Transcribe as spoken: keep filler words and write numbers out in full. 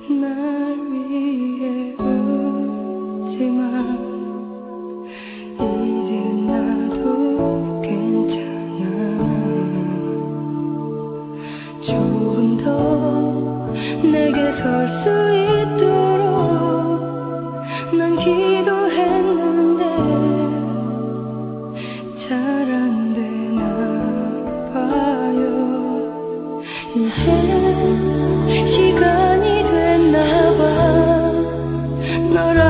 날 위해 웃지마. 이제 나도 괜찮아. 조금 더 내게 설 수 있도록 난 기도했는데 잘 안 되나 봐요. 이제 시간이 됐나 봐. 널